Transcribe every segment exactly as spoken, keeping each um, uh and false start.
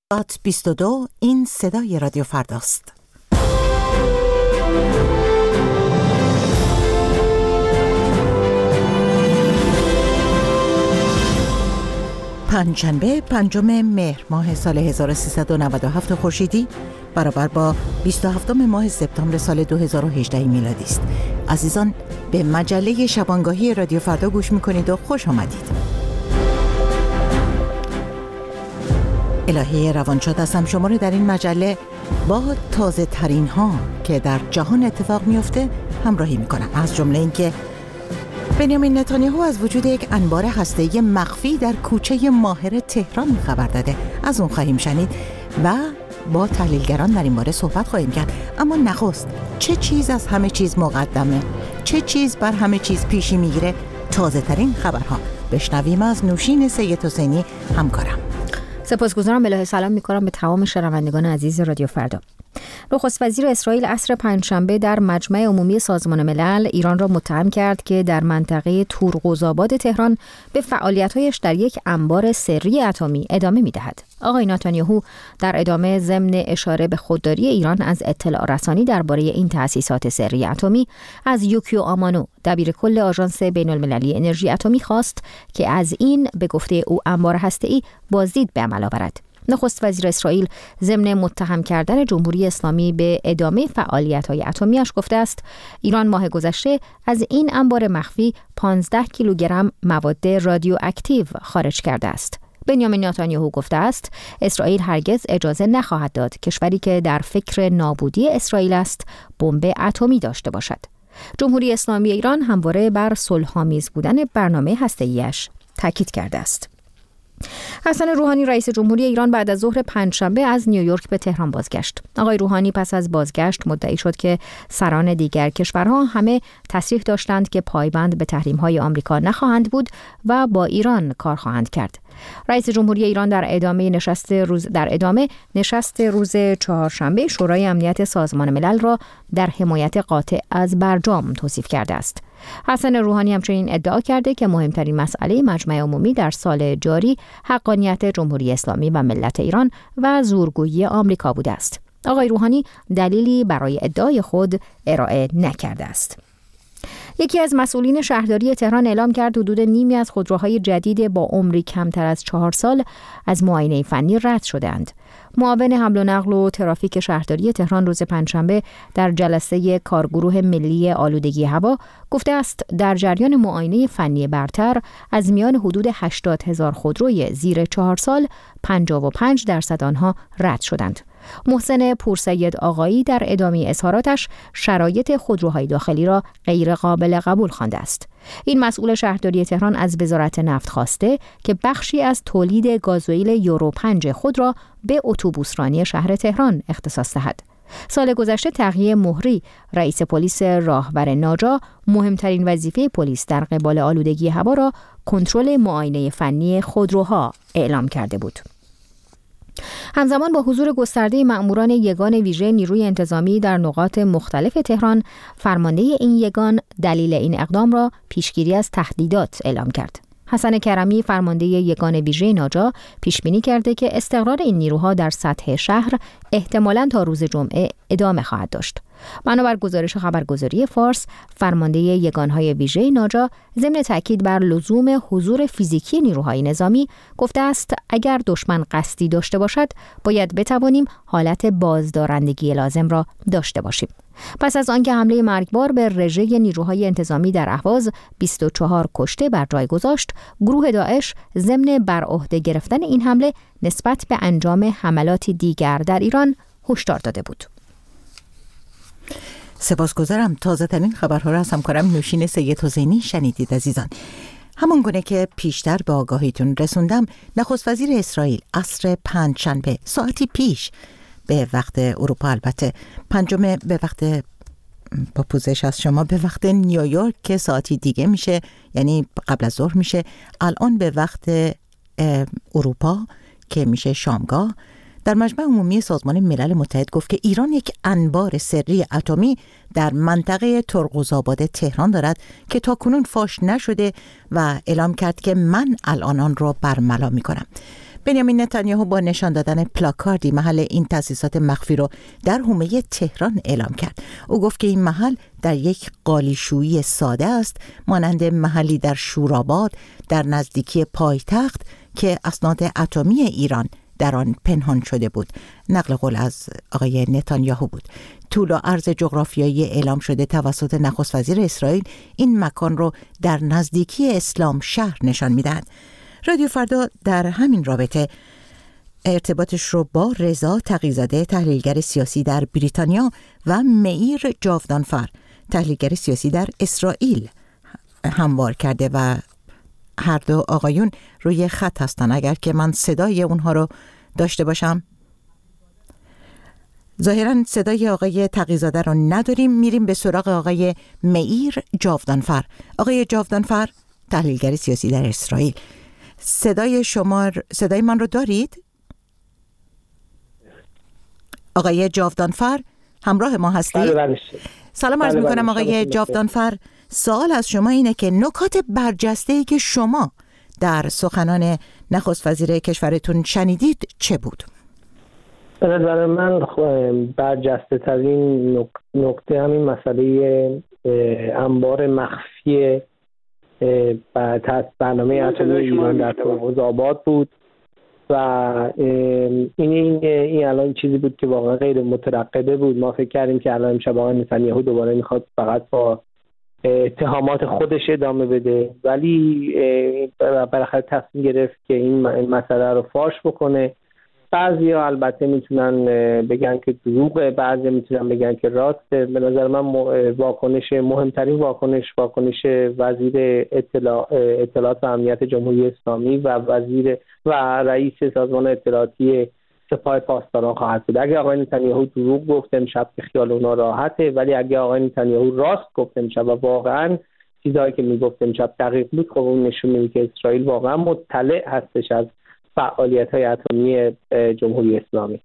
ساعت بیست و دو این صدای رادیو فرداست. پنجشنبه پنجم مهر ماه سال هزار و سیصد و نود و هفت خورشیدی برابر با بیست و هفتم ماه سپتامبر سال دو هزار و هجده میلادی است. عزیزان، به مجله شبانگاهی رادیو فردا گوش میکنید و خوش آمدید. الهی روانشاد هستم، شما رو در این مجله با تازه ترین ها که در جهان اتفاق میفته همراهی میکنم. از جمله این که بنیامین نتانیاهو از وجود یک انبار هسته‌ای مخفی در کوچه ماهر تهران خبر داده. از اون خواهیم شنید و با تحلیلگران در این باره صحبت خواهیم کرد. اما نخست، چه چیز از همه چیز مقدمه؟ چه چیز بر همه چیز پیشی میگیره؟ تازه ترین خبرها بشنویم از نوشین سید حسینی همکارم. سپاسگزارم. الهی سلام می‌کنم به تمام شنوندگان عزیز رادیو فردا. نخست وزیر اسرائیل عصر پنجشنبه در مجمع عمومی سازمان ملل ایران را متهم کرد که در منطقه تورقزآباد تهران به فعالیت‌هایش در یک انبار سری اتمی ادامه می‌دهد. آقای نتانیاهو در ادامه ضمن اشاره به خودداری ایران از اطلاع رسانی درباره این تأسیسات سری اتمی از یوکیو آمانو، دبیرکل آژانس بین‌المللی انرژی اتمی، خواست که از این به گفته او انبار هسته‌ای بازدید به عمل آورد. نخست وزیر اسرائیل ضمن متهم کردن جمهوری اسلامی به ادامه فعالیت‌های اتمی‌اش گفته است ایران ماه گذشته از این انبار مخفی پانزده کیلوگرم مواد رادیواکتیو خارج کرده است. بنیامین نتانیاهو گفته است اسرائیل هرگز اجازه نخواهد داد کشوری که در فکر نابودی اسرائیل است بمب اتمی داشته باشد. جمهوری اسلامی ایران همواره بر صلح‌آمیز بودن برنامه هسته‌ای‌اش تاکید کرده است. حسن روحانی رئیس جمهوری ایران بعد از ظهر پنجشنبه از نیویورک به تهران بازگشت. آقای روحانی پس از بازگشت مدعی شد که سران دیگر کشورها همه تصریح داشتند که پایبند به تحریم‌های آمریکا نخواهند بود و با ایران کار خواهند کرد. رئیس جمهوری ایران در ادامه نشست روز در ادامه نشست روز چهارشنبه شورای امنیت سازمان ملل را در حمایت قاطع از برجام توصیف کرده است. حسن روحانی همچنین ادعا کرده که مهمترین مسئله مجمع عمومی در سال جاری حقانیت جمهوری اسلامی و ملت ایران و زورگویی آمریکا بوده است. آقای روحانی دلیلی برای ادعای خود ارائه نکرده است. یکی از مسئولین شهرداری تهران اعلام کرد حدود نیمی از خودروهای جدید با عمری کمتر از چهار سال از معاینه فنی رد شدند. معاون حمل و نقل و ترافیک شهرداری تهران روز پنجشنبه در جلسه کارگروه ملی آلودگی هوا گفته است در جریان معاینه فنی برتر از میان حدود هشتاد هزار خودروی زیر چهار سال پنجاه و پنج درصد آنها رد شدند. محسن پورسید آقایی در ادامه اظهاراتش شرایط خودروهای داخلی را غیر قابل قبول خوانده است. این مسئول شهرداری تهران از وزارت نفت خواسته که بخشی از تولید گازوئیل یورو پنج خود را به اتوبوسرانی شهر تهران اختصاص دهد. سال گذشته تقیه مهری رئیس پلیس راهور ناجا مهمترین وظیفه پلیس در قبال آلودگی هوا را کنترل معاینه فنی خودروها اعلام کرده بود. همزمان با حضور گسترده مأموران یگان ویژه نیروی انتظامی در نقاط مختلف تهران، فرمانده این یگان دلیل این اقدام را پیشگیری از تهدیدات اعلام کرد. حسن کرمی فرمانده یگان ویژه ناجا پیش بینی کرده که استقرار این نیروها در سطح شهر احتمالاً تا روز جمعه ادامه خواهد داشت. بنابر گزارش خبرگزاری فارس، فرمانده یگانهای ویژه ناجا ضمن تاکید بر لزوم حضور فیزیکی نیروهای نظامی گفته است اگر دشمن قصدی داشته باشد باید بتوانیم حالت بازدارندگی لازم را داشته باشیم. پس از آنکه حمله مرگبار به رژه نیروهای انتظامی در اهواز بیست و چهار کشته بر جای گذاشت، گروه داعش ضمن بر عهده گرفتن این حمله نسبت به انجام حملاتی دیگر در ایران هشدار داده بود. سپاسگزارم. تازه ترین خبرها را از همکارم نوشین سید حسینی شنیدید. عزیزان، همان گونه که پیشتر به آگاهیتون رسوندم، نخست وزیر اسرائیل عصر پنجشنبه ساعتی پیش به وقت اروپا، البته پنجم به وقت با پوزش از شما به وقت نیویورک که ساعتی دیگه میشه، یعنی قبل از ظهر میشه، الان به وقت اروپا که میشه شامگاه، در مجمع عمومی سازمان ملل متحد گفت که ایران یک انبار سری اتمی در منطقه تورقزآباد تهران دارد که تاکنون فاش نشده و اعلام کرد که من الان آن را برملا میکنم. بنیامین نتانیاهو با نشان دادن پلاکاردی محل این تأسیسات مخفی رو در حومه تهران اعلام کرد. او گفت که این محل در یک قالیشویی ساده است، مانند محلی در شوراباد در نزدیکی پایتخت که اسناد اتمی ایران در آن پنهان شده بود. نقل قول از آقای نتانیاهو بود. طول و عرض جغرافیایی اعلام شده توسط نخست وزیر اسرائیل این مکان رو در نزدیکی اسلام شهر نشان میدهد. رادیو فردا در همین رابطه ارتباطش رو با رضا تقی‌زاده تحلیلگر سیاسی در بریتانیا و معیر جاودانفر تحلیلگر سیاسی در اسرائیل هموار کرده و هر دو آقایون روی خط هستن. اگر که من صدای اونها رو داشته باشم، ظاهراً صدای آقای تقی‌زاده رو نداریم. میریم به سراغ آقای معیر جاودانفر. آقای جاودانفر تحلیلگر سیاسی در اسرائیل، صدای شما صدای من رو دارید؟ آقای جاودانفر همراه ما هستید؟ بله بله. سلام عرض بله میکنم بله. آقای جاودانفر. سوال از شما اینه که نکات برجسته‌ای که شما در سخنان نخست وزیر کشورتون شنیدید چه بود؟ به نظر من برجسته ترین نکته همین مسئله انبار مخفی برنامه اتمی ایران در ترمز آباد بود و این این این الان چیزی بود که واقعا غیر مترقبه بود. ما فکر کردیم که الان امشب آقای نتانیاهو دوباره میخواد فقط با اتهامات خودش ادامه بده، ولی بالاخره تصمیم گرفت که این مسئله رو فاش بکنه. بعضیا البته میتونن بگن که دروغه، بعضیا میتونن بگن که راسته. به نظر من واکنش مهمترین واکنش واکنش وزیر اطلاع اطلاعات و امنیت جمهوری اسلامی و وزیر و رئیس سازمان اطلاعاتی سپاه پاسداران خواهد بود. اگه آقای نتانیاهو دروغ گفت امشب که خیال اونا راحته، ولی اگه آقای نتانیاهو راست گفت امشب و واقعا چیزایی که میگفت امشب دقیق بود، خب اون نشون میده که اسرائیل واقعا مطلع هستش از فعالیت‌های اتمی جمهوری اسلامی.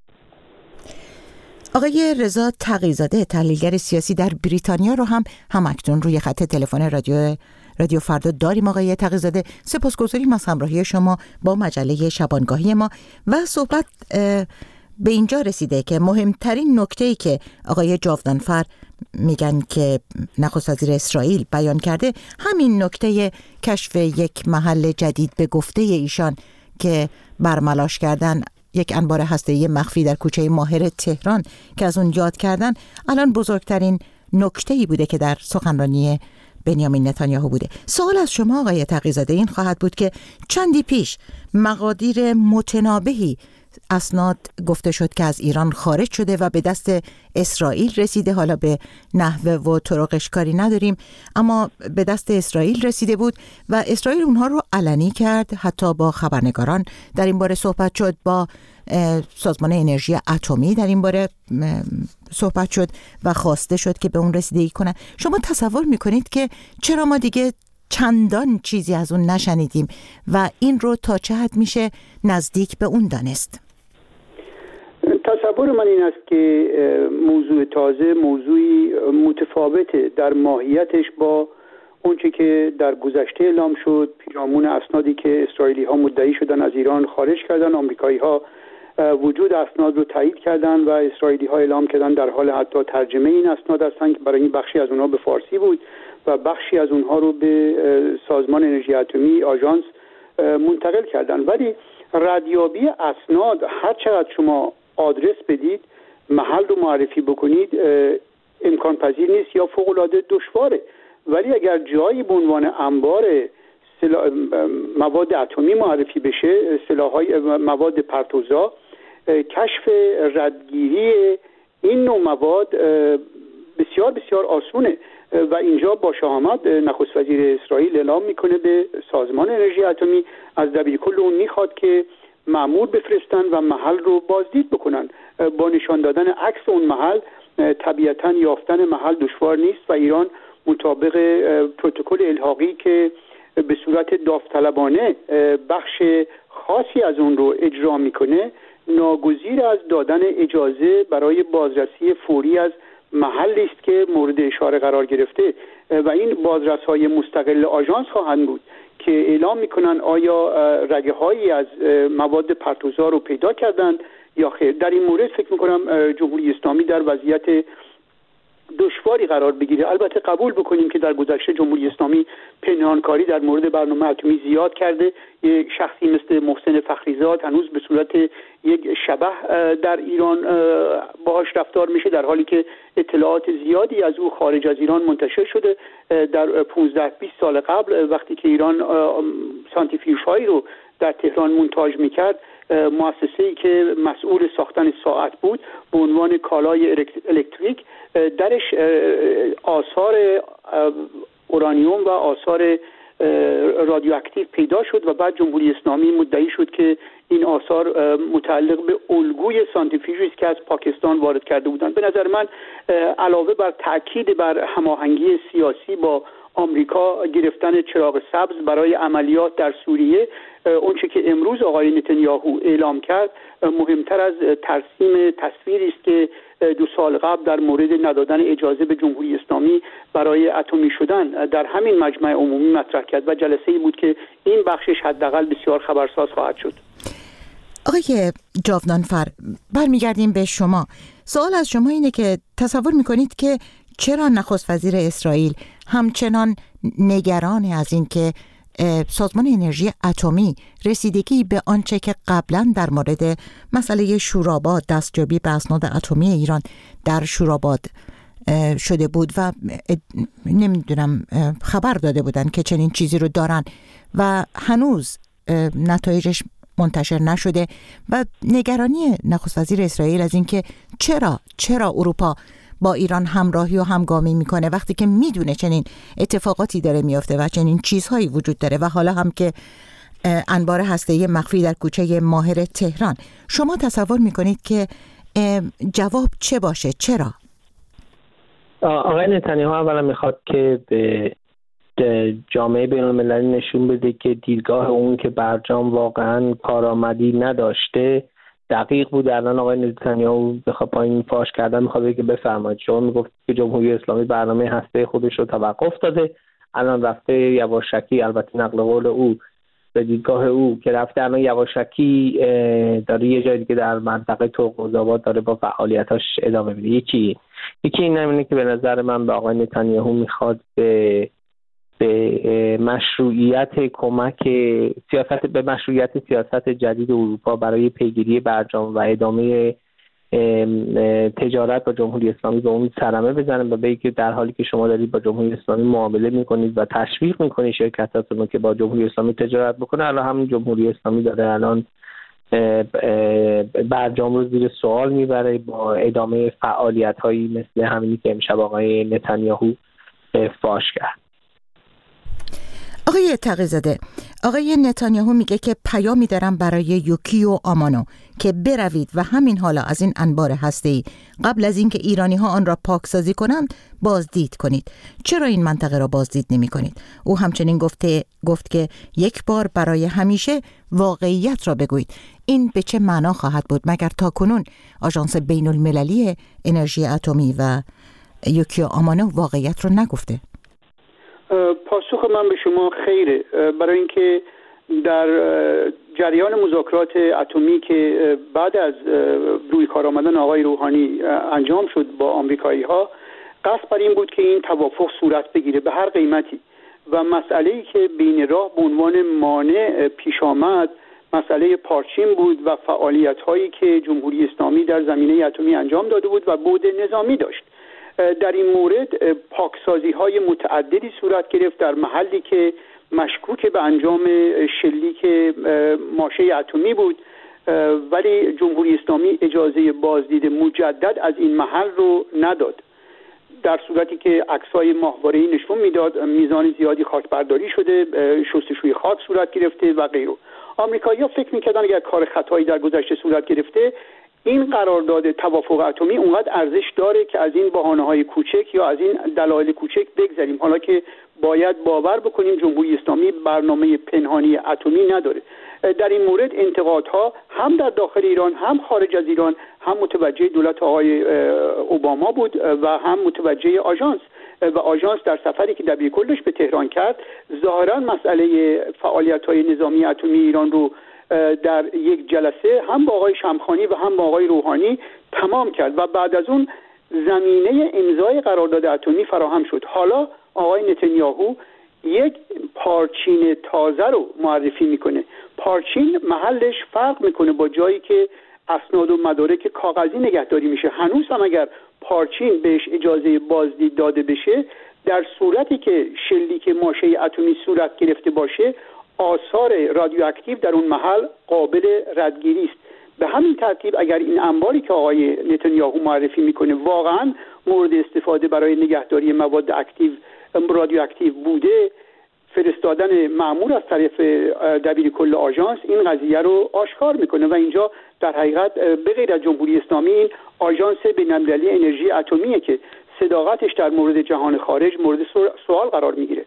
آقای رضا تقی‌زاده تحلیلگر سیاسی در بریتانیا رو هم همکنون روی خط تلفن رادیو رادیو فردا داریم. آقای تقی‌زاده، سپاسگزاریم از همراهی شما با مجله شبانگاهی ما و صحبت به اینجا رسیده که مهمترین نکته‌ای که آقای جاودانفر میگن که نخست وزیر اسرائیل بیان کرده همین نکته کشف یک محل جدید به گفته ایشان که برملاش کردن یک انبار هسته‌ای مخفی در کوچه ماهر تهران که از اون یاد کردن الان بزرگترین نکته‌ای بوده که در سخنرانی بنیامین نتانیاهو بوده. سوال از شما آقای تقی‌زاده این خواهد بود که چندی پیش مقادیر متنابهی اسناد گفته شد که از ایران خارج شده و به دست اسرائیل رسیده. حالا به نحوه و طرقش کاری نداریم، اما به دست اسرائیل رسیده بود و اسرائیل اونها رو علنی کرد. حتی با خبرنگاران در این باره صحبت شد، با سازمان انرژی اتمی در این باره صحبت شد و خواسته شد که به اون رسیدگی کنن. شما تصور میکنید که چرا ما دیگه چندان چیزی از اون نشنیدیم و این رو تا چه حد میشه نزدیک به اون دانست؟ تصور من این است که موضوع تازه موضوعی متفاوته در ماهیتش با اونچه که در گذشته اعلام شد، پیرامون اسنادی که اسرائیلی ها مدعی شدن از ایران خارج کردن. آمریکایی ها وجود اسناد رو تایید کردن و اسرائیلی ها اعلام کردن در حال حتی ترجمه این اسناد هستن که برای این بخشی از اونها به فارسی بود و بخشی از اونها رو به سازمان انرژی اتمی آژانس منتقل کردن. ولی ردیابی اسناد هر چقدر شما آدرس بدید، محل رو معرفی بکنید، امکان پذیر نیست یا فوق العاده دشواره. ولی اگر جایی به عنوان انبار مواد اتمی معرفی بشه، سلاح‌های مواد پرتوزا، کشف ردگیری این نوع مواد بسیار بسیار آسونه و اینجا با شهامت نخست وزیر اسرائیل اعلام میکنه به سازمان انرژی اتمی از دبیرکل اون میخواد که مأمور بفرستن و محل رو بازدید بکنن. با نشان دادن عکس اون محل طبیعتاً یافتن محل دشوار نیست و ایران مطابق پروتکل الحاقی که به صورت داوطلبانه بخش خاصی از اون رو اجرا میکنه، ناگزیر از دادن اجازه برای بازرسی فوری از محلی است که مورد اشاره قرار گرفته و این بازرس‌های مستقل آژانس خواهند بود که اعلام میکنن آیا رگه هایی از مواد پرتوزا رو پیدا کردند یا خیر. در این مورد فکر میکنم جمهوری اسلامی در وضعیت دشواری قرار بگیره. البته قبول بکنیم که در گذشته جمهوری اسلامی پنهانکاری در مورد برنامه اتمی زیاد کرده. یک شخصی مثل محسن فخریزاد هنوز به صورت یک شبح در ایران باهاش رفتار میشه، در حالی که اطلاعات زیادی از او خارج از ایران منتشر شده. در پانزده بیست سال قبل وقتی که ایران سانتریفیوژهایی رو در تهران مونتاژ میکرد، مؤسسه‌ای که مسئول ساختن ساعت بود به عنوان کالای الکتریک درش آثار اورانیوم و آثار رادیواکتیو پیدا شد و بعد جمهوری اسلامی مدعی شد که این آثار متعلق به الگوی سانتریفیوژی است که از پاکستان وارد کرده بودند. به نظر من علاوه بر تاکید بر هماهنگی سیاسی با آمریکا، گرفتن چراغ سبز برای عملیات در سوریه، اونچه که امروز آقای نتانیاهو اعلام کرد مهمتر از ترسیم تصویری است که دو سال قبل در مورد ندادن اجازه به جمهوری اسلامی برای اتمی شدن در همین مجمع عمومی مطرح کرد و جلسه‌ای بود که این بخشش حداقل بسیار خبرساز خواهد شد. آقای جاودانفر، برمیگردیم به شما. سوال از شما اینه که تصور میکنید که چرا نخست وزیر اسرائیل همچنان نگران از این که سازمان انرژی اتمی رسیدگی به آنچه که قبلا در مورد مسئله شوراباد، دستیابی به اسناد اتمی ایران در شوراباد شده بود و نمیدونم خبر داده بودن که چنین چیزی رو دارن و هنوز نتایجش منتشر نشده و نگرانی نخست وزیر اسرائیل از این که چرا چرا اروپا با ایران همراهی و همگامی میکنه وقتی که میدونه چنین اتفاقاتی داره میفته و چنین چیزهایی وجود داره و حالا هم که انبار هسته‌ای مخفی در کوچه ماهر تهران. شما تصور میکنید که جواب چه باشه؟ چرا؟ آقای نتانیاهو اولا میخواد که به جامعه بین‌المللی نشون بده که دیدگاه اون که برجام واقعا کارآمدی نداشته دقیق بود. الان آقای نتانیاهو بخواد پایین فاش کردن میخواد بگه بفرمایید شما میگفت که جمهوری اسلامی برنامه هسته خودش رو توقف داده، الان رفته یواشکی، البته نقل قول او به دیدگاه او که رفته الان یواشکی داره یه جایی که در منطقه ترق‌آباد داره با فعالیتاش ادامه میده. یکی یکی این همینه که به نظر من به آقای نتانیاهو میخواد به به مشروعیت کمک سیاست به مشروعیت سیاست جدید اروپا برای پیگیری برجام و ادامه تجارت با جمهوری اسلامی به اون صدمه بزنه و بگه که در حالی که شما دارید با جمهوری اسلامی معامله میکنید و تشویق میکنید شرکتاتون رو که با جمهوری اسلامی تجارت بکنه، الان همین جمهوری اسلامی داره الان برجام رو زیر سوال میبره با ادامه فعالیت‌هایی مثل همینی که امشب آقای نتانیاهو فاش کرد. آقای تقی‌زاده، آقای نتانیاهو میگه که پیامی دارم برای یوکیو آمانو که بروید و همین حالا از این انبار هسته‌ای قبل از اینکه ایرانی‌ها آن را پاکسازی کنند بازدید کنید. چرا این منطقه را بازدید نمی کنید؟ او همچنین گفته گفت که یک بار برای همیشه واقعیت را بگویید. این به چه معنا خواهد بود مگر تاکنون آژانس بین‌المللی انرژی اتمی و یوکیو آمانو واقعیت را نگفته؟ پاسخ من به شما خیره، برای اینکه در جریان مذاکرات اتمی که بعد از روی کار آمدن آقای روحانی انجام شد با آمریکایی‌ها، قصد بر این بود که این توافق صورت بگیره به هر قیمتی و مسئله‌ای که بین راه به عنوان مانع پیش آمد مسئله پارچین بود و فعالیت‌هایی که جمهوری اسلامی در زمینه اتمی انجام داده بود و بعد نظامی داشت. در این مورد پاکسازی های متعددی صورت گرفت در محلی که مشکوک به انجام شلیک ماشه اتمی بود، ولی جمهوری اسلامی اجازه بازدید مجدد از این محل رو نداد، در صورتی که عکس‌های ماهواره‌ای نشون میداد میزان زیادی خاک برداری شده، شستشوی خاک صورت گرفته و غیره. آمریکایی‌ها فکر می‌کردن اگر کار خطایی در گذشته صورت گرفته این قرارداد توافق اتمی اونقدر ارزش داره که از این بهانه‌های کوچک یا از این دلایل کوچک بگذریم، حالا که باید باور بکنیم جمهوری اسلامی برنامه پنهانی اتمی نداره. در این مورد انتقادها هم در داخل ایران هم خارج از ایران هم متوجه دولت آقای اوباما بود و هم متوجه آژانس و آژانس در سفری که دبیرکلش به تهران کرد ظاهرا مسئله فعالیت‌های نظامی اتمی ایران رو در یک جلسه هم با آقای شمخانی و هم با آقای روحانی تمام کرد و بعد از اون زمینه امضای قرارداد اتمی فراهم شد. حالا آقای نتانیاهو یک پارچین تازه رو معرفی میکنه. پارچین محلش فرق میکنه با جایی که اسناد و مدارک کاغذی نگهداری میشه. هنوز هم اگر پارچین بهش اجازه بازدید داده بشه، در صورتی که شلیک ماشه اتمی صورت گرفته باشه، آثار رادیواکتیو در اون محل قابل ردگیری است. به همین ترتیب اگر این انباری که آقای نتانیاهو معرفی میکنه واقعا مورد استفاده برای نگهداری مواد اکتیو رادیواکتیو بوده، فرستادن مأمور از طرف دبیرکل آژانس این قضیه رو آشکار میکنه و اینجا در حقیقت به غیر از جمهوری اسلامی این آژانس بین‌المللی انرژی اتمیه که صداقتش در مورد جهان خارج مورد سوال قرار میگیره.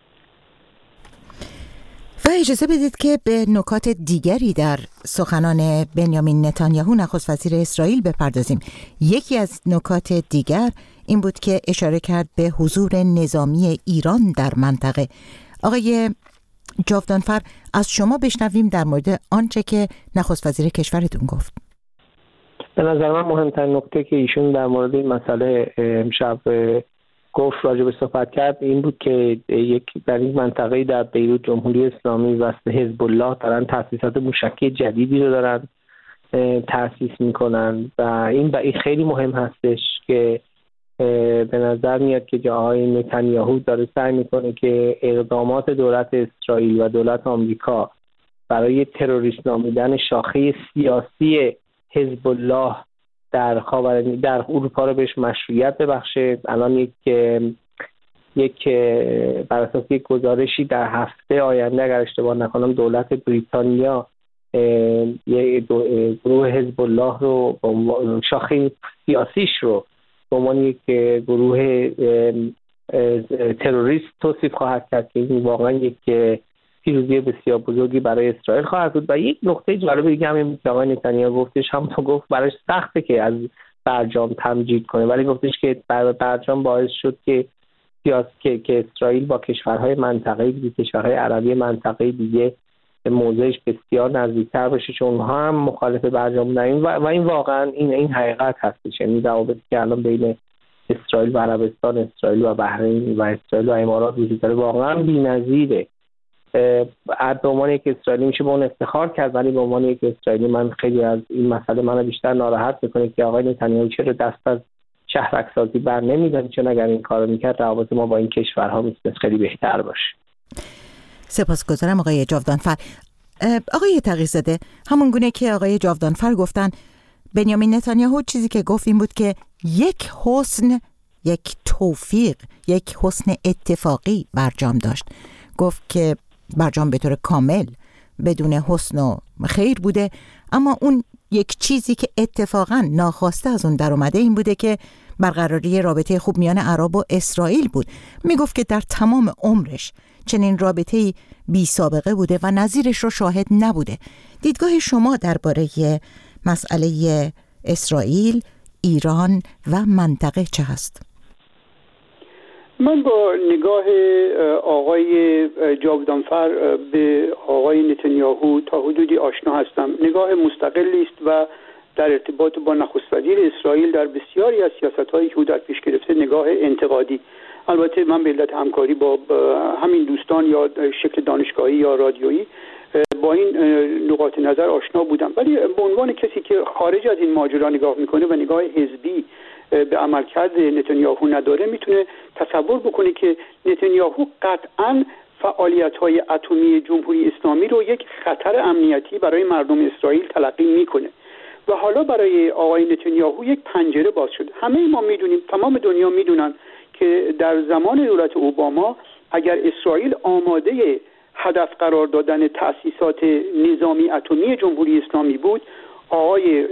و اجازه بدید که به نکات دیگری در سخنان بنیامین نتانیاهو نخست وزیر اسرائیل بپردازیم. یکی از نکات دیگر این بود که اشاره کرد به حضور نظامی ایران در منطقه. آقای جاودانفر، از شما بشنویم در مورد آنچه که نخست وزیر کشورتون گفت. به نظر من مهمترین نکته که ایشون در مورد این مسئله امشب گفت راجع به صحبت کرد این بود که یک در این منطقه در بیروت جمهوری اسلامی و حزب الله دارن تأسیسات موشکی جدیدی رو دارن تأسیس میکنن و این این خیلی مهم هستش که به نظر میاد که آقای نتانیاهو داره سعی میکنه که اقدامات دولت اسرائیل و دولت آمریکا برای تروریست نامیدن شاخه سیاسی حزب الله در خاورمیانه در اروپا رو بهش مشروعیت ببخشه. الان یک یک بر اساس یک گزارشی در هفته آینده اگر اشتباه نکنم دولت بریتانیا یک گروه حزب الله رو شاخه سیاسیش رو به عنوان یک گروه تروریست توصیف خواهد کرد که این واقعا یک پیروزی بسیار بزرگی برای اسرائیل خواهد بود. و یک نکته جالب دیگه هم که آقای نتانیاهو گفتش، هم تو گفت براش سخته که از برجام تمجید کنه، ولی گفتش که برجام باعث شد که سیاست که, که اسرائیل با کشورهای منطقه‌ای دیگه کشورهای عربی منطقه‌ای دیگه موضعش بسیار نزدیکتر بشه، چون اونها هم مخالف برجام بودن و, و این واقعا این این حقیقت هستش. یعنی روابطی که الان بین اسرائیل و عربستان، اسرائیل و بحرین و اسرائیل و امارات وجود داره واقعا بی‌نظیره. به عنوان یک اسرائیلی میشه به اون افتخار کرد، ولی به عنوان یک اسرائیلی من خیلی از این مسئله منو بیشتر ناراحت میکنه که آقای نتانیاهو چرا دست از شهرک سازی بر نمیداره، چون اگر این کارو میکرد روابط ما با این کشورها میتونست خیلی بهتر باشه. سپاسگزارم آقای جاودانفر. آقای تقی‌زاده، همون گونه که آقای جاودانفر گفتن، بنیامین نتانیاهو چیزی که گفت این بود که یک حسن، یک توفیق، یک حسن اتفاقی برجام داشت. گفت که برجام به طور کامل بدون حسن و خیر بوده، اما اون یک چیزی که اتفاقا ناخواسته از اون در اومده این بوده که برقراری رابطه خوب میان عرب و اسرائیل بود. میگفت که در تمام عمرش چنین رابطه‌ای بی سابقه بوده و نظیرش رو شاهد نبوده. دیدگاه شما درباره مسئله اسرائیل، ایران و منطقه چه هست؟ من با نگاه آقای جاودانفر به آقای نتانیاهو تا حدودی آشنا هستم. نگاه مستقلی است و در ارتباط با نخست وزیر اسرائیل در بسیاری از سیاست‌هایی که او در پیش گرفته نگاه انتقادی. البته من به علت همکاری با همین دوستان یا شکل دانشگاهی یا رادیویی با این نقاط نظر آشنا بودم، ولی به عنوان کسی که خارج از این ماجرا نگاه میکنه و نگاه حزبی به عملکرد نتانیاهو نداره، میتونه تصور بکنه که نتانیاهو قطعاً فعالیت‌های اتمی جمهوری اسلامی رو یک خطر امنیتی برای مردم اسرائیل تلقی میکنه و حالا برای آقای نتانیاهو یک پنجره باز شد. همه ما میدونیم، تمام دنیا میدونن که در زمان دولت اوباما اگر اسرائیل آماده هدف قرار دادن تأسیسات نظامی اتمی جمهوری اسلامی بود، آقای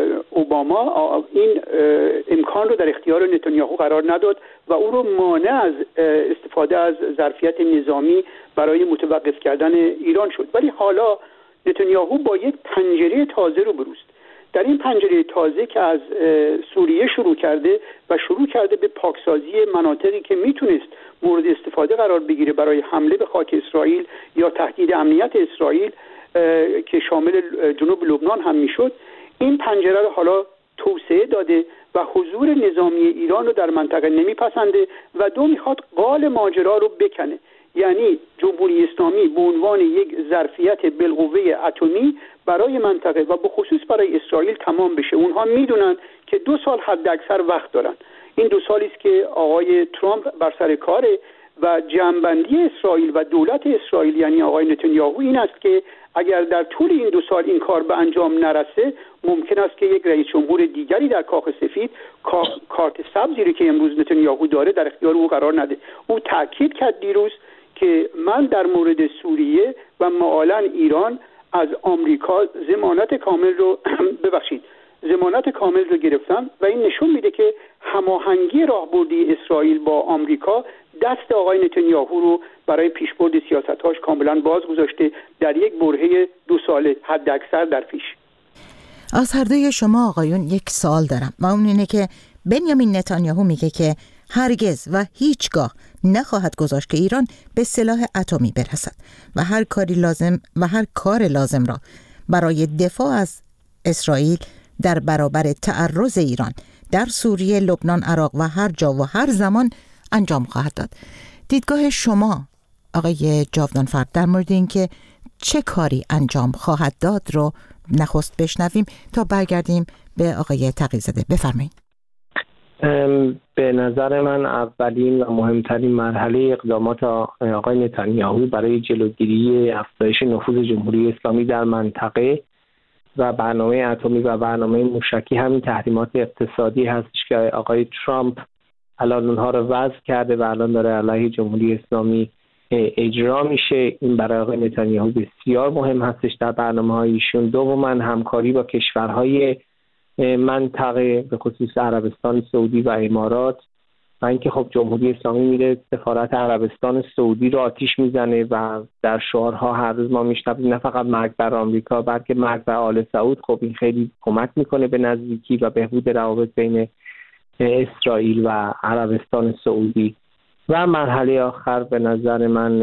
اوباما این امکان رو در اختیار نتانیاهو قرار نداد و او رو مانع از استفاده از ظرفیت نظامی برای متوقف کردن ایران شد. ولی حالا نتانیاهو با یک پنجره تازه رو بروست. در این پنجره تازه که از سوریه شروع کرده و شروع کرده به پاکسازی مناطقی که میتونست مورد استفاده قرار بگیره برای حمله به خاک اسرائیل یا تهدید امنیت اسرائیل که شامل جنوب لبنان هم میشد، این پنجره رو حالا توسعه داده و حضور نظامی ایران رو در منطقه نمیپسنده و دو میخواد قال ماجرا رو بکنه، یعنی جمهوری اسلامی به عنوان یک ظرفیت بالقوه اتمی برای منطقه و به خصوص برای اسرائیل تمام بشه. اونها میدونن که دو سال حد اکثر وقت دارن. این دو سالی است که آقای ترامپ بر سر کاره و جمع‌بندی اسرائیل و دولت اسرائیل یعنی آقای نتانیاهو این است که اگر در طول این دو سال این کار به انجام نرسه ممکن است که یک رئیس جمهور دیگری در کاخ سفید کارت سبزی رو که امروز نتانیاهو داره در اختیار او قرار نده. او تاکید کرد دیروز که من در مورد سوریه و معالاً ایران از آمریکا ضمانت کامل رو ببخشید ضمانت کامل رو گرفتم و این نشون میده که هماهنگی راهبردی اسرائیل با آمریکا دست آقای نتانیاهو رو برای پیشبرد سیاست‌هاش کاملا باز گذاشته در یک برهه دو ساله حد اکثر در پیش. از هر دوی شما آقایون یک سوال دارم و اون اینه که بنیامین نتانیاهو میگه که هرگز و هیچگاه نخواهد گذاشت که ایران به سلاح اتمی برسد و هر کاری لازم و هر کار لازم را برای دفاع از اسرائیل در برابر تعرض ایران در سوریه، لبنان، عراق و هر جا و هر زمان انجام خواهد داد. دیدگاه شما آقای جاودانفر در مورد اینکه چه کاری انجام خواهد داد رو نخست بشنویم تا برگردیم به آقای تقی‌زاده. بفرمایید. به نظر من اولین و مهمترین مرحله اقدامات آقای نتانیاهو برای جلوگیری افزایش نفوذ جمهوری اسلامی در منطقه و برنامه اتمی و برنامه موشکی همین تحریمات اقتصادی هستش که آقای ترامپ الان اونها رو وضع کرده و الان داره علیه جمهوری اسلامی اجرا میشه. این برای آقای نتانیاهو بسیار مهم هستش در برنامه‌های ایشون. دوماً همکاری با کشورهای منطقه به خصوص عربستان سعودی و امارات و اینکه خب جمهوری اسلامی میره سفارت عربستان سعودی رو آتیش میزنه و در شعارها هر روز ما میشنویم نه فقط مرگ بر آمریکا بلکه مرگ بر آل سعود. خب این خیلی کمک میکنه به نزدیکی و بهبود روابط بین اسرائیل و عربستان سعودی. و مرحله آخر به نظر من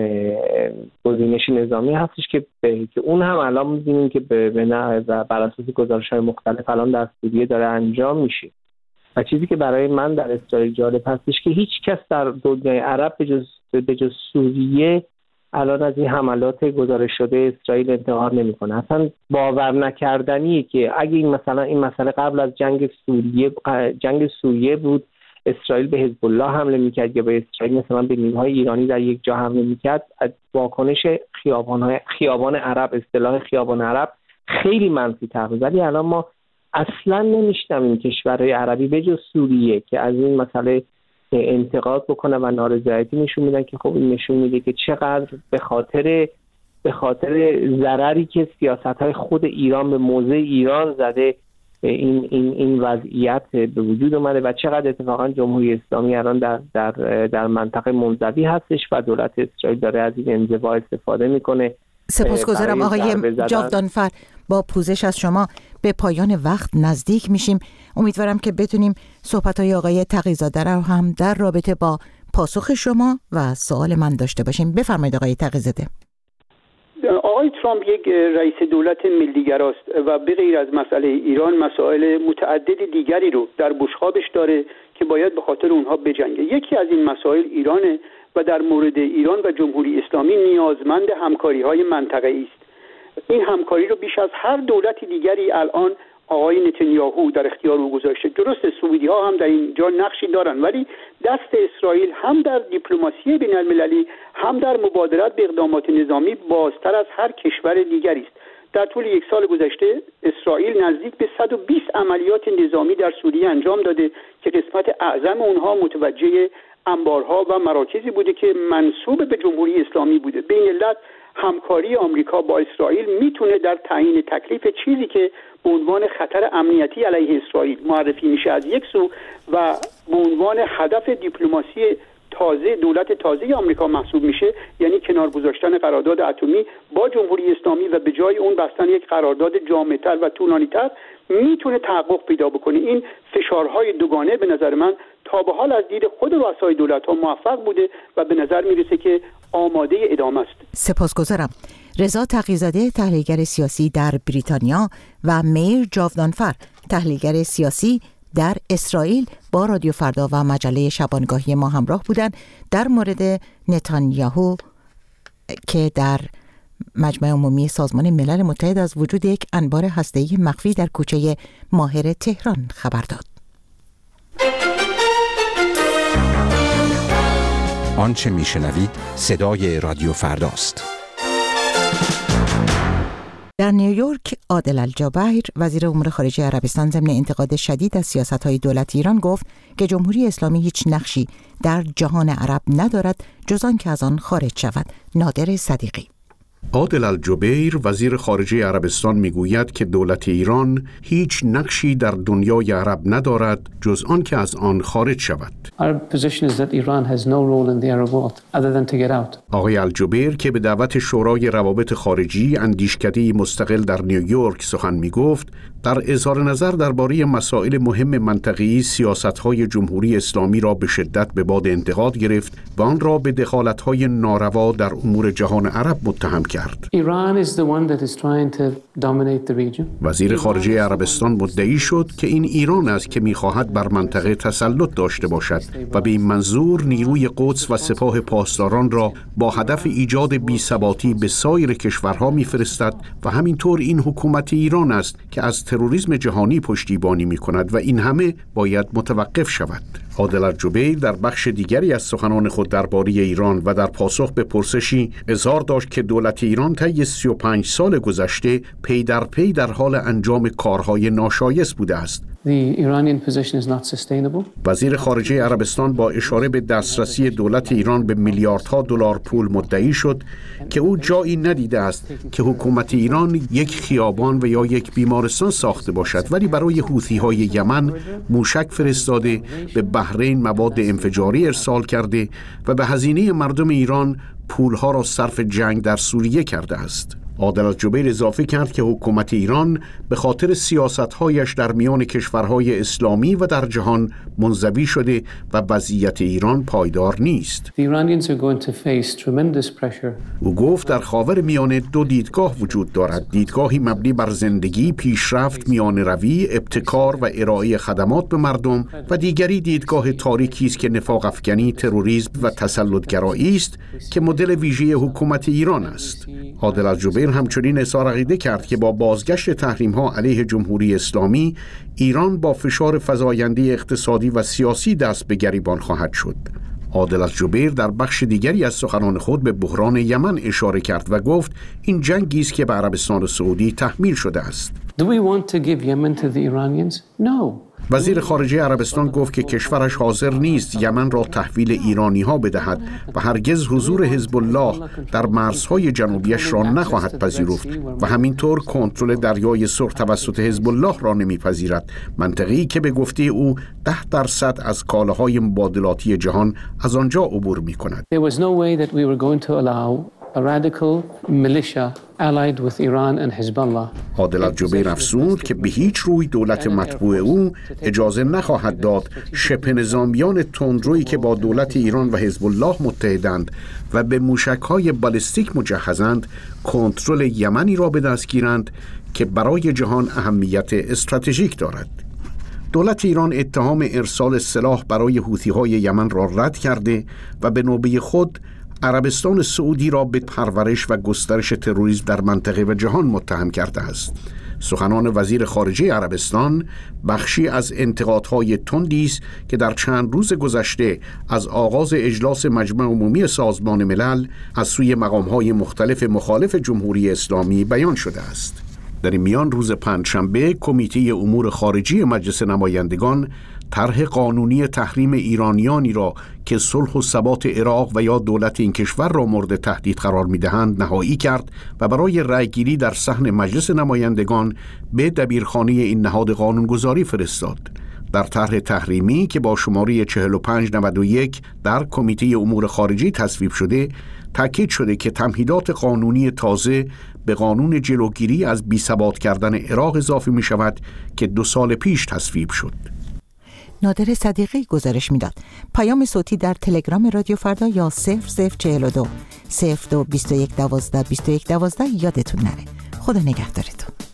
گزینش نظامی هستش که که اون هم الان می‌بینیم که به بر اساس گزارش‌های مختلف الان در سوریه داره انجام میشه. و چیزی که برای من در اسرائیل جالب هستش که هیچ کس در دنیای عرب به جز به جز سوریه الان از این حملات گزارش شده اسرائیل انتقاد نمی‌کنه. اصلا باور نکردنیه که اگه این مثلا این مسئله قبل از جنگ سوریه جنگ سوریه بود اسرائیل به حزب الله حمله میکرد یا به اسرائیل مثلا به نیروهای ایرانی در یک جا حمله میکرد، واکنش خیابان‌های خیابان عرب اصطلاح خیابان عرب خیلی منفی تر بود. ولی الان ما اصلا نمیشنویم کشورهای عربی به جز سوریه که از این مسئله انتقاد بکنه و نارضایتی نشون میدن که خب این نشون میده که چقدر به خاطر به خاطر ضرری که سیاست‌های خود ایران به موضع ایران زده این این این وضعیت به وجود اومده و چقدر اتفاقا جمهوری اسلامی الان در در در منطقه منزوی هستش و دولت اسرائیل داره از این انزوا استفاده میکنه. سپاسگزارم آقای جاودانفر. با پوزش از شما به پایان وقت نزدیک میشیم. امیدوارم که بتونیم صحبت‌های آقای تقی‌زاده رو هم در رابطه با پاسخ شما و سوال من داشته باشیم. بفرمایید آقای تقی‌زاده. آقای ترامپ یک رئیس دولت ملی‌گراست و به غیر از مسئله ایران مسائل متعدد دیگری رو در بشقابش داره که باید به خاطر اونها بجنگه. یکی از این مسائل ایرانه و در مورد ایران و جمهوری اسلامی نیازمند همکاری‌های منطقه‌ای است. این همکاری رو بیش از هر دولت دیگری الان آقای نتانیاهو در اختیار او گذاشته. درسته سعودی‌ها هم در اینجا نقشی دارن ولی دست اسرائیل هم در دیپلماسی بین‌المللی هم در مبادرت به اقدامات نظامی بازتر از هر کشور دیگری است. در طول یک سال گذشته اسرائیل نزدیک به صد و بیست عملیات نظامی در سوریه انجام داده که قسمت اعظم اونها متوجه انبارها و مراکزی بوده که منسوب به جمهوری اسلامی بوده. بین علت همکاری آمریکا با اسرائیل میتونه در تعیین تکلیف چیزی که به عنوان خطر امنیتی علیه اسرائیل معرفی میشه از یک سو و به عنوان هدف دیپلماسی تازه دولت تازه آمریکا محسوب میشه، یعنی کنار گذاشتن قرارداد اتمی با جمهوری اسلامی و به جای اون بستن یک قرارداد جامع‌تر و طولانی‌تر، میتونه تحقق پیدا بکنه. این فشارهای دوگانه به نظر من تا به حال از دید خود رؤسای دولت‌ها موفق بوده و به نظر میرسه که آماده ادامه است. سپاسگزارم. رضا تقی‌زاده، تحلیلگر سیاسی در بریتانیا، و میر جاودانفر، تحلیلگر سیاسی در اسرائیل، با رادیو فردا و مجله شبانگاهی ما همراه بودند در مورد نتانیاهو که در مجمع عمومی سازمان ملل متحد از وجود یک انبار هسته‌ای مخفی در کوچه ماهر تهران خبر داد. آنچه میشنوید صدای رادیو فرداست. در نیویورک، عادل الجابیر، وزیر امور خارجه عربستان، ضمن انتقاد شدید از سیاست‌های دولت ایران گفت که جمهوری اسلامی هیچ نقشی در جهان عرب ندارد جز آن که از آن خارج شود. نادر صدیقی. عادل الجبیر، وزیر خارجه عربستان، میگوید که دولت ایران هیچ نقشی در دنیای عرب ندارد جز آن که از آن خارج شود. آقای الجبیر که به دعوت شورای روابط خارجی اندیشکده مستقل در نیویورک سخن میگفت، در اظهار نظر درباره مسائل مهم منطقه‌ای سیاست‌های جمهوری اسلامی را به شدت به باد انتقاد گرفت و آن را به دخالت‌های ناروا در امور جهان عرب متهم کرد. وزیر خارجه عربستان مدعی شد که این ایران است که می‌خواهد بر منطقه تسلط داشته باشد و به این منظور نیروی قدس و سپاه پاسداران را با هدف ایجاد بی‌ثباتی به سایر کشورها می‌فرستد و همینطور این حکومت ایران است که از تروریسم جهانی پشتیبانی می‌کند و این همه باید متوقف شود. عادل الجبیر در بخش دیگری از سخنان خود درباره ایران و در پاسخ به پرسشی اظهار داشت که دولت ایران طی سی و پنج سال گذشته پی در پی در حال انجام کارهای ناشایست بوده است. وزیر خارجه عربستان با اشاره به دسترسی دولت ایران به میلیاردها دلار پول مدعی شد که او جایی ندیده است که حکومت ایران یک خیابان و یا یک بیمارستان ساخته باشد، ولی برای حوثی‌های یمن موشک فرستاده، به بحرین مواد انفجاری ارسال کرده و به هزینه مردم ایران پولها را صرف جنگ در سوریه کرده است. عادل الجبیر اضافه کرد که حکومت ایران به خاطر سیاست‌هایش در میان کشورهای اسلامی و در جهان منزوی شده و وضعیت ایران پایدار نیست. او گفت در خاور میانه دو دیدگاه وجود دارد: دیدگاهی مبنی بر زندگی، پیشرفت، میانه‌روی، ابتکار و ارائه خدمات به مردم، و دیگری دیدگاه تاریکی است که نفاق افکنی، تروریسم و تسلط‌گرایی است که مدل ویژه حکومت ایران است. عادل الجبیر همچنین اظهار عقیده کرد که با بازگشت تحریم‌ها علیه جمهوری اسلامی، ایران با فشار فزاینده اقتصادی و سیاسی دست به گریبان خواهد شد. عادل الجبیر در بخش دیگری از سخنان خود به بحران یمن اشاره کرد و گفت این جنگی است که به عربستان سعودی تحمیل شده است. Do we want to give Yemen to the Iranians? No. وزیر خارجه عربستان گفت که کشورش حاضر نیست یمن را تحویل ایرانی ها بدهد و هرگز حضور حزب الله در مرزهای جنوبیش را نخواهد پذیرفت و همینطور کنترل دریای سرخ توسط حزب الله را نمیپذیرد، منطقه‌ای که به گفته او ده درصد از کالاهای مبادلاتی جهان از آنجا عبور می‌کند. There was no way that we were going to allow a radical militia allied with Iran and Hezbollah. عادل الجبیر افزود که به هیچ روی دولت مطبوع او اجازه نخواهد داد شبه نظامیان تندرویی که با دولت ایران و حزب الله متحدند و به موشک‌های بالستیک مجهزند کنترل یمنی را به دست گیرند که برای جهان اهمیت استراتژیک دارد. دولت ایران اتهام ارسال سلاح برای حوثی‌های یمن را رد کرده و به نوبه خود عربستان سعودی را به پرورش و گسترش تروریسم در منطقه و جهان متهم کرده است. سخنان وزیر خارجه عربستان بخشی از انتقادهای تندی است که در چند روز گذشته از آغاز اجلاس مجمع عمومی سازمان ملل از سوی مقام‌های مختلف مخالف جمهوری اسلامی بیان شده است. در این میان روز پنجشنبه کمیته امور خارجی مجلس نمایندگان طرح قانونی تحریم ایرانیانی را که صلح و ثبات عراق و یا دولت این کشور را مورد تهدید قرار می‌دهند نهایی کرد و برای رأیگیری در صحن مجلس نمایندگان به دبیرخانه این نهاد قانونگذاری فرستاد. در طرح تحریمی که با شماره چهل و پنج نود و یک در کمیته امور خارجی تصویب شده، تاکید شده که تمهیدات قانونی تازه به قانون جلوگیری از بی‌ثبات کردن عراق اضافه می شود که دو سال پیش تصویب شد. نادر صدیقی گزارش میداد. پیام صوتی در تلگرام رادیو فردا یا صفر صفر چهل و دو صفر دو بیست و یک دوازده بیست و یک دوازده یادتون نره. خدا نگهدارتون.